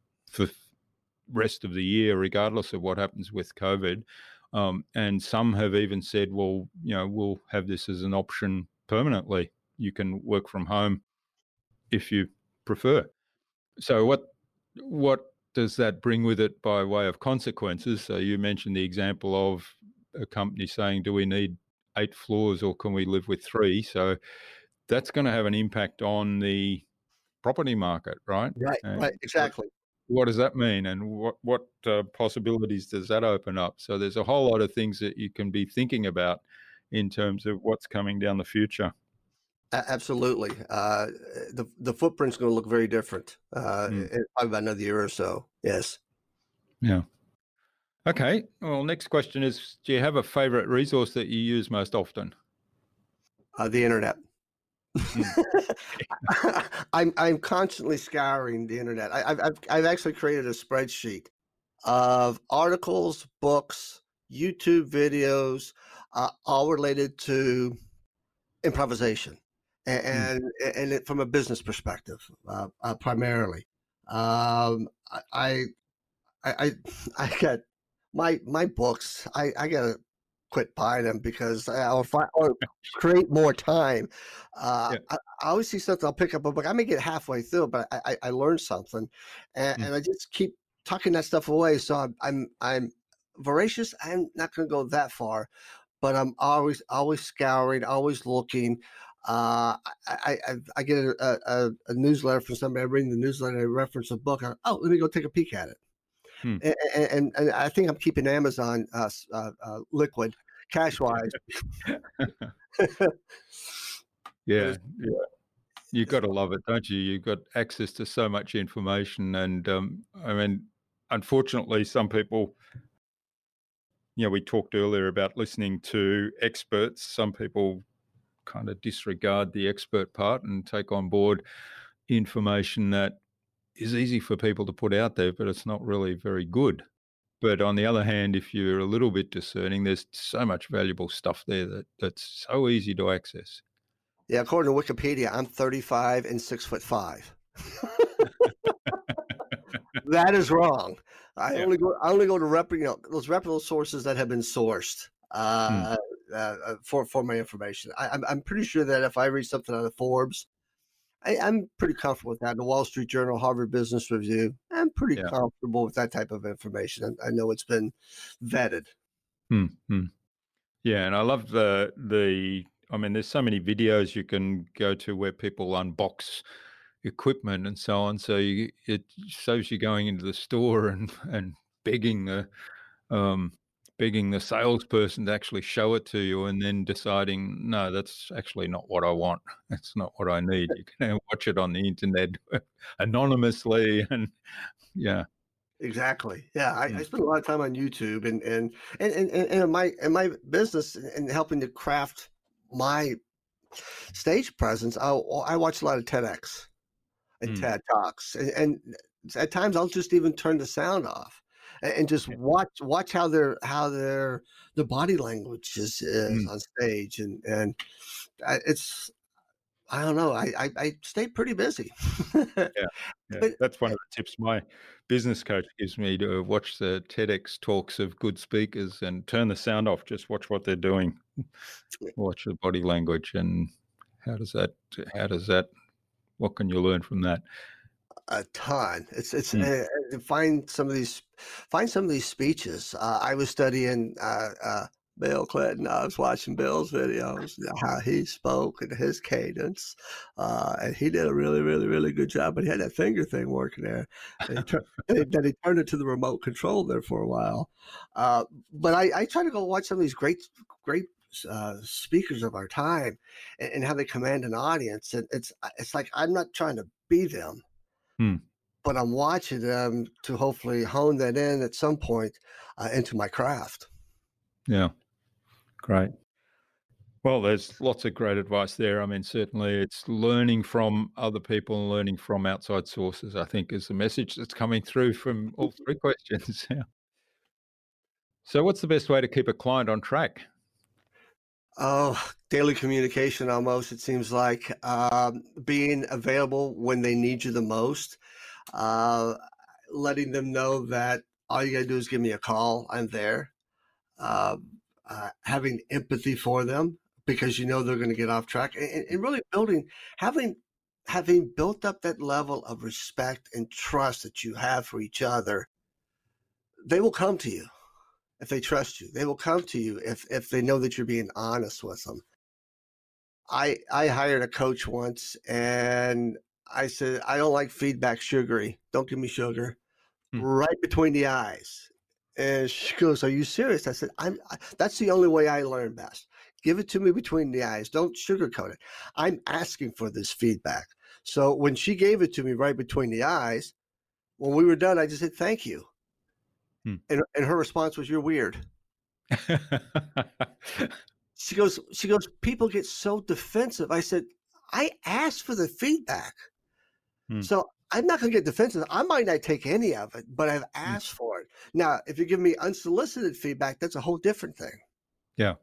rest of the year, regardless of what happens with COVID. And some have even said, well, we'll have this as an option permanently. You can work from home if you prefer. So what does that bring with it by way of consequences? So you mentioned the example of a company saying, do we need 8 floors or can we live with 3? So that's going to have an impact on the property market, right? Right. And Right. Exactly. what does that mean, and what possibilities does that open up? So there's a whole lot of things that you can be thinking about in terms of what's coming down the future. Absolutely. The footprint's going to look very different Mm. in probably about another year or so. Yes. Yeah. Okay. Well, next question is: do you have a favorite resource that you use most often? The internet. Mm. I'm constantly scouring the internet. I've actually created a spreadsheet of articles, books, YouTube videos, all related to improvisation, Mm. and it from a business perspective, primarily. I I I got my books. I gotta quit buying them because I'll find or create more time. Yeah. I always see something. I'll pick up a book. I may get halfway through, but I learned something, Mm. and I just keep tucking that stuff away. So I'm voracious. I'm not going to go that far, but I'm always scouring, always looking. I get a newsletter from somebody. I read the newsletter. I reference a book. Let me go take a peek at it. Mm. And I think I'm keeping Amazon liquid cash wise. Yeah. Yeah. You got to love it, don't you? You've got access to so much information, and I mean, unfortunately, some people. We talked earlier about listening to experts. Some people kind of disregard the expert part and take on board information that is easy for people to put out there, but it's not really very good. But on the other hand, if you're a little bit discerning, there's so much valuable stuff there that's so easy to access. Yeah, according to Wikipedia, I'm 35 and 6'5". That is wrong. Yeah. I only go to those reputable sources that have been sourced Mm. for my information. I'm pretty sure that if I read something out of Forbes, I'm pretty comfortable with that. The Wall Street Journal, Harvard Business Review, I'm pretty Yeah. comfortable with that type of information. I know it's been vetted. Mm. Mm. Yeah, and I love the. I mean, there's so many videos you can go to where people unbox equipment and so on. So it saves you going into the store and begging the um, begging the salesperson to actually show it to you, and then deciding, no, that's actually not what I want. That's not what I need. You can watch it on the internet anonymously, and yeah. Exactly. Yeah, I Mm. spend a lot of time on YouTube and in my business and helping to craft my stage presence. I watch a lot of TEDx and Mm. TED Talks, and at times I'll just even turn the sound off and just Yeah. watch how their the body language is Mm. on stage, and it's I don't know. I stay pretty busy. Yeah, yeah. But That's one of the tips my business coach gives me, to watch the TEDx talks of good speakers and turn the sound off. Just watch what they're doing. Watch the body language and how does that What can you learn from that? A ton. It's Mm. find some of these speeches. I was studying Bill Clinton. I was watching Bill's videos, how he spoke and his cadence, and he did a really, really, really good job. But he had that finger thing working there, and then he turned it to the remote control there for a while. But I try to go watch some of these great speakers of our time, and how they command an audience. And it's like I'm not trying to be them, Mm. but I'm watching them to hopefully hone that in at some point into my craft. Yeah, great. Well, there's lots of great advice there. I mean, certainly it's learning from other people and learning from outside sources, I think, is the message that's coming through from all three questions. Yeah. So, what's the best way to keep a client on track? Oh, daily communication almost, it seems like, being available when they need you the most, uh, letting them know that all you got to do is give me a call. I'm there. Uh, Having empathy for them because you know they're going to get off track, and really having having built up that level of respect and trust that you have for each other, they will come to you if they trust you. They will come to you if they know that you're being honest with them. I hired a coach once, and I said, I don't like feedback sugary. Don't give me sugar. Hmm. Right between the eyes. And she goes, "Are you serious?" I said, That's the only way I learn best. Give it to me between the eyes. Don't sugarcoat it. I'm asking for this feedback." So when she gave it to me right between the eyes, when we were done, I just said, "Thank you." Hmm. And her response was, "You're weird." She goes, "People get so defensive." I said, "I asked for the feedback. Hmm. So I'm not going to get defensive. I might not take any of it, but I've Hmm. asked for it." Now, if you give me unsolicited feedback, that's a whole different thing. Yeah.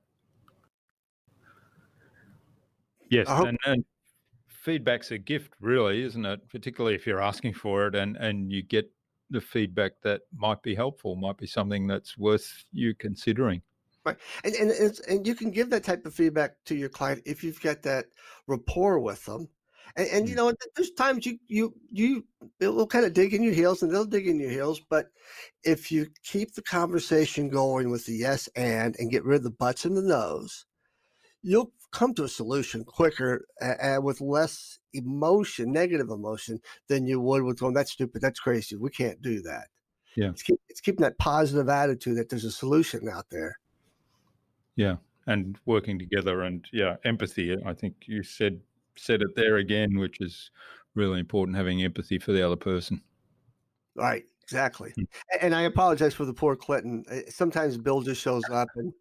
I Yes. hope And feedback's a gift, really, isn't it? Particularly if you're asking for it and you get the feedback that might be helpful, might be something that's worth you considering. right. And you can give that type of feedback to your client if you've got that rapport with them. And you Hmm. know, there's times you it will kind of dig in your heels, and they'll dig in your heels. But if you keep the conversation going with the yes and get rid of the buts and the no's, you'll come to a solution quicker and with less emotion, negative emotion, than you would with going, "That's stupid. That's crazy. We can't do that." Yeah. It's keeping that positive attitude that there's a solution out there. Yeah, and working together and, yeah, empathy, I think you said it there again, which is really important, having empathy for the other person. Right. Exactly. Mm. And I apologize for the poor Clinton. Sometimes Bill just shows up and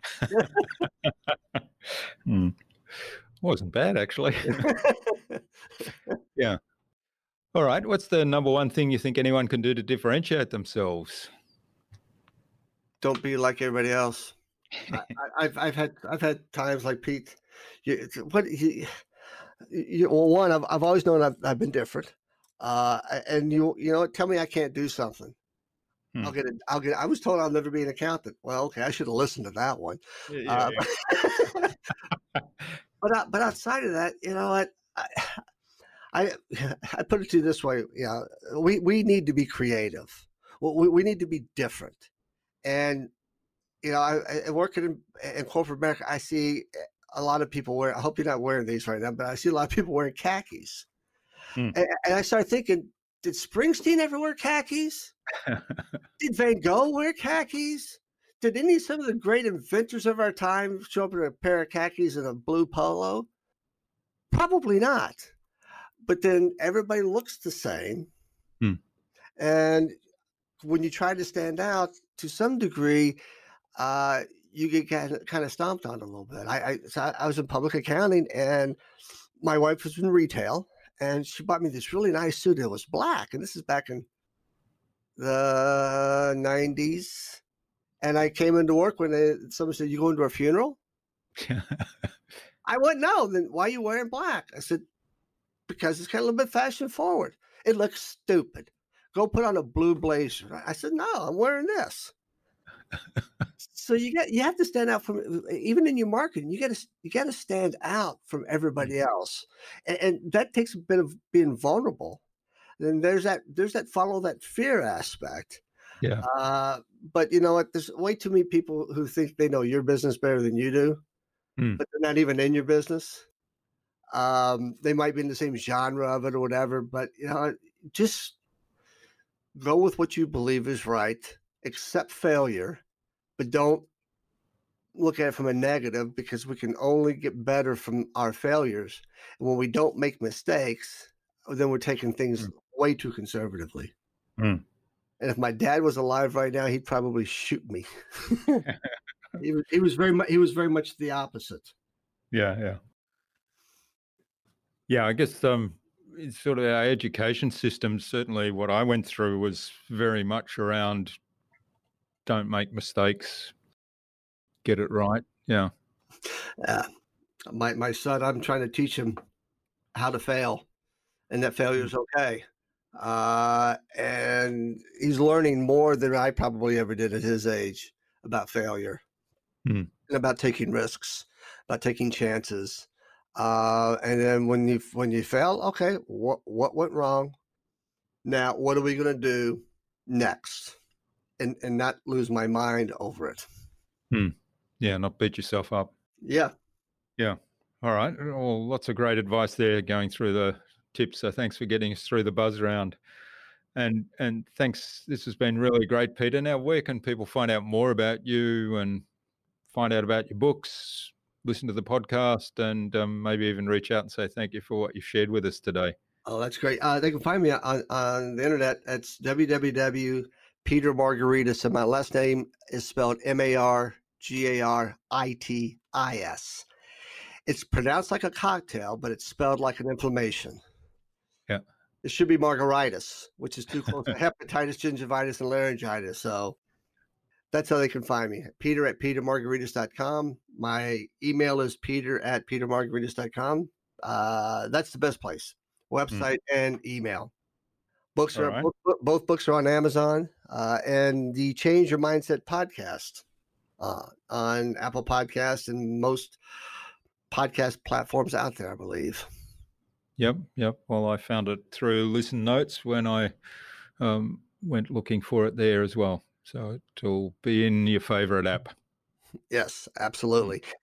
Mm. Wasn't bad, actually. Yeah. Alright, what's the number one thing you think anyone can do to differentiate themselves? don't be like everybody else. I've had times like Pete. What well, one, I've always known I've been different. And you know what? Tell me I can't do something. Hmm. I was told I'll never be an accountant. Well, okay, I should have listened to that one. Yeah, yeah, Uh, yeah. but outside of that, you know what? I I put it to you this way. Yeah, we need to be creative. We need to be different. And you know, I working in corporate America, I see a lot of people wear. I hope you're not wearing these right now, but I see a lot of people wearing khakis, Hmm. and I started thinking, did Springsteen ever wear khakis? Did Van Gogh wear khakis? Did some of the great inventors of our time show up in a pair of khakis and a blue polo? Probably not. But then everybody looks the same, Hmm. and when you try to stand out to some degree, you get kind of stomped on a little bit. I was in public accounting, and my wife was in retail, and she bought me this really nice suit. It was black, and this is back in the 90s. And I came into work when someone said, "You going to a funeral?" I went, "No." "Then why are you wearing black?" I said, "Because it's kind of a little bit fashion forward. It looks stupid. Go put on a blue blazer." I said, "No, I'm wearing this." So you have to stand out from even in your marketing. You got to stand out from Mm. everybody else, and that takes a bit of being vulnerable. Then there's that follow that fear aspect. Yeah. Uh, but you know what? There's way too many people who think they know your business better than you do, Mm. but they're not even in your business. They might be in the same genre of it or whatever, but just go with what you believe is right. Accept failure, but don't look at it from a negative because we can only get better from our failures. And when we don't make mistakes, then we're taking things Mm. way too conservatively. Mm. And if my dad was alive right now, he'd probably shoot me. He was very much the opposite. Yeah, yeah. Yeah, I guess it's sort of our education system, certainly what I went through was very much around don't make mistakes, get it right. Yeah. Uh, my son, I'm trying to teach him how to fail, and that failure Mm. is okay. And he's learning more than I probably ever did at his age about failure Mm. and about taking risks, about taking chances. And then when you fail, okay, what went wrong? Now, what are we going to do next? And not lose my mind over it. Mm. Yeah, not beat yourself up. Yeah. Yeah. All right. Well, lots of great advice there going through the tips. So thanks for getting us through the buzz round. And thanks. This has been really great, Peter. Now, where can people find out more about you and find out about your books, listen to the podcast, and maybe even reach out and say thank you for what you've shared with us today? Oh, that's great. They can find me on the internet. It's www.petermargaritis, and my last name is spelled Margaritis. It's pronounced like a cocktail, but it's spelled like an inflammation. Yeah. It should be margaritis, which is too close to hepatitis, gingivitis, and laryngitis. So that's how they can find me. Peter at petermargaritis.com. My email is peter@petermargaritis.com. That's the best place. Website and email. Books All are right. both books are on Amazon, and the Change Your Mindset podcast on Apple Podcasts and most podcast platforms out there, I believe. Yep. Yep. Well, I found it through Listen Notes when I went looking for it there as well. So it'll be in your favorite app. Yes, Mm. absolutely.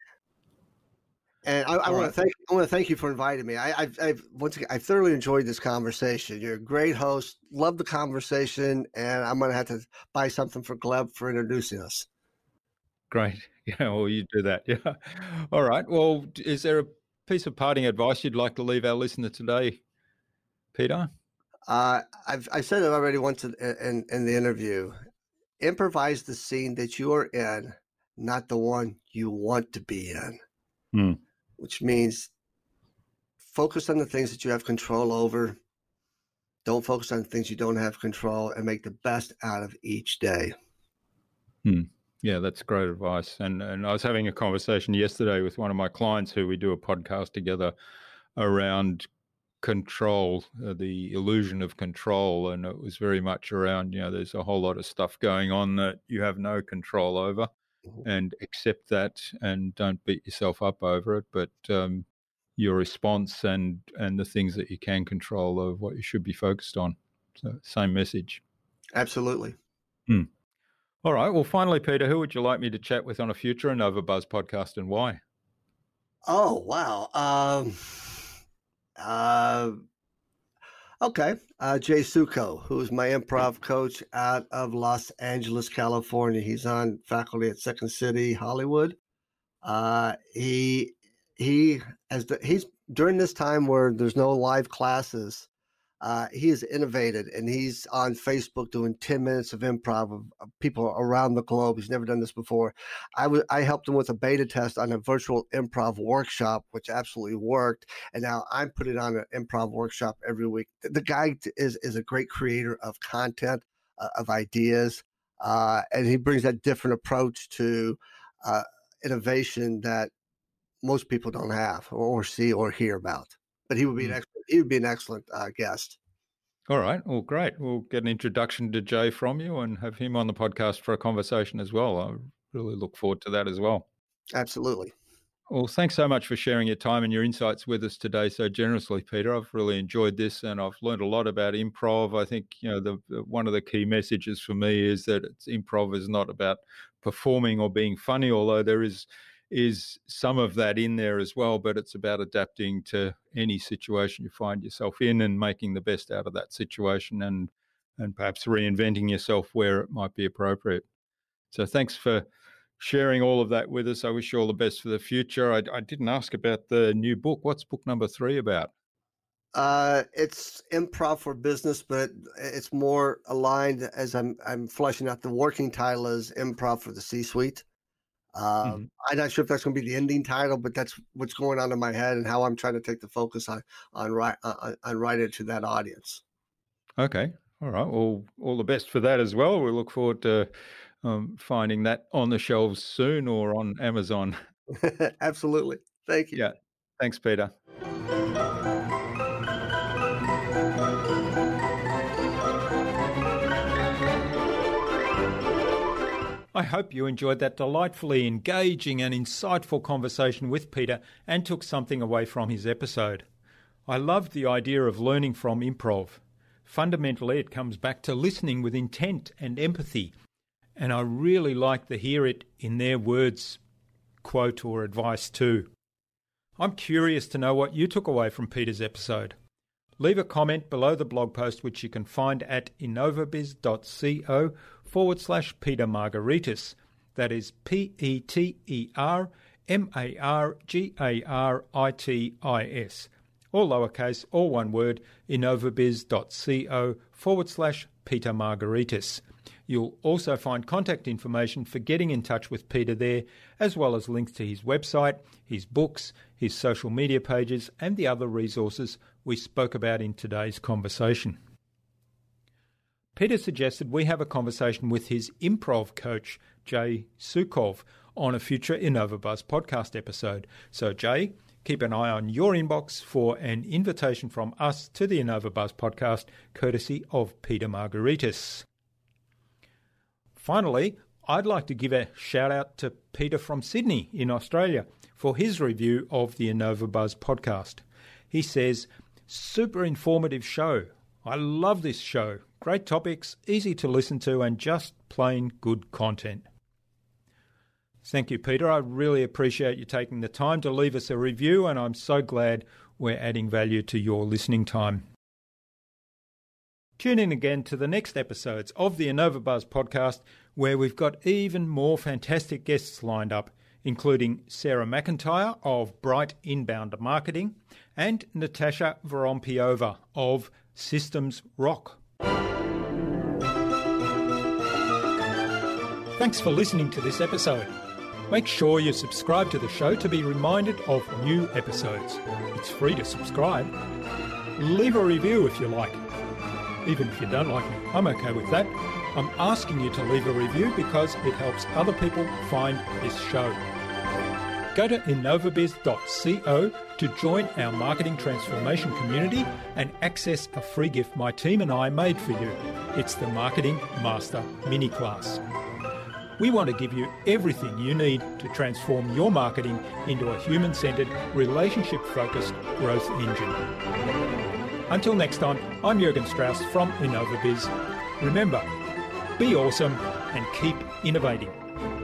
And I All want right. to thank you for inviting me. I've once again I thoroughly enjoyed this conversation. You're a great host. Love the conversation, and I'm going to have to buy something for Gleb for introducing us. Great. Yeah. Well, you do that. Yeah. All right. Well, is there a piece of parting advice you'd like to leave our listener today, Peter? I said it already once in the interview. Improvise the scene that you are in, not the one you want to be in, Hmm. which means focus on the things that you have control over. Don't focus on things you don't have control, and make the best out of each day. Hmm. Yeah, that's great advice. And I was having a conversation yesterday with one of my clients who we do a podcast together around control, the illusion of control, and it was very much around, there's a whole lot of stuff going on that you have no control over, Mhm. and accept that and don't beat yourself up over it, but your response and the things that you can control are what you should be focused on. So same message. Absolutely. Hmm. All right. Well, finally, Peter, who would you like me to chat with on a future Innova Buzz podcast, and why? Oh, wow. Uh, okay. Jay Suko, who's my improv coach out of Los Angeles, California. He's on faculty at Second City, Hollywood. He he's during this time where there's no live classes. He has innovated, and he's on Facebook doing 10 minutes of improv of people around the globe. He's never done this before. I helped him with a beta test on a virtual improv workshop, which absolutely worked. And now I'm putting on an improv workshop every week. The guy is a great creator of content, of ideas, and he brings that different approach to uh, innovation that most people don't have or see or hear about. But he would be an Hmm. excellent he would be an excellent guest. All right. Well, great. We'll get an introduction to Jay from you and have him on the podcast for a conversation as well. I really look forward to that as well. Absolutely. Well, thanks so much for sharing your time and your insights with us today so generously, Peter. I've really enjoyed this and I've learned a lot about improv. I think, one of the key messages for me is that improv is not about performing or being funny, although there is some of that in there as well, but it's about adapting to any situation you find yourself in and making the best out of that situation and perhaps reinventing yourself where it might be appropriate. So thanks for sharing all of that with us. I wish you all the best for the future. I didn't ask about the new book. What's book number 3 about? It's improv for business, but it's more aligned as I'm fleshing out. The working title is Improv for the C-Suite. I'm not sure if that's going to be the ending title, but that's what's going on in my head and how I'm trying to take the focus on right it to that audience. Okay. All right. Well, all the best for that as well. We look forward to finding that on the shelves soon or on Amazon. Absolutely. Thank you. Yeah. Thanks, Peter. I hope you enjoyed that delightfully engaging and insightful conversation with Peter and took something away from his episode. I loved the idea of learning from improv. Fundamentally, it comes back to listening with intent and empathy, and I really like to hear it in their words, quote, or advice too. I'm curious to know what you took away from Peter's episode. Leave a comment below the blog post, which you can find at innovabiz.co/Peter Margaritis. That is PeterMargaritis. All lowercase, all one word, innovabiz.co/Peter Margaritis. You'll also find contact information for getting in touch with Peter there, as well as links to his website, his books, his social media pages, and the other resources we spoke about in today's conversation. Peter suggested we have a conversation with his improv coach, Jay Sukov, on a future InnovaBuzz podcast episode. So, Jay, keep an eye on your inbox for an invitation from us to the InnovaBuzz podcast, courtesy of Peter Margaritis. Finally, I'd like to give a shout out to Peter from Sydney in Australia for his review of the InnovaBuzz podcast. He says, super informative show. I love this show. Great topics, easy to listen to, and just plain good content. Thank you, Peter. I really appreciate you taking the time to leave us a review, and I'm so glad we're adding value to your listening time. Tune in again to the next episodes of the InnovaBuzz podcast, where we've got even more fantastic guests lined up, including Sarah McIntyre of Bright Inbound Marketing and Natasha Vorompiova of Systems Rock. Thanks for listening to this episode. Make sure you subscribe to the show to be reminded of new episodes. It's free to subscribe. Leave a review if you like. Even if you don't like me, I'm okay with that. I'm asking you to leave a review because it helps other people find this show. Go to innovabiz.co to join our marketing transformation community and access a free gift my team and I made for you. It's the Marketing Master Mini Class. We want to give you everything you need to transform your marketing into a human-centered, relationship-focused growth engine. Until next time, I'm Jürgen Strauss from InnovaBiz. Remember, be awesome and keep innovating.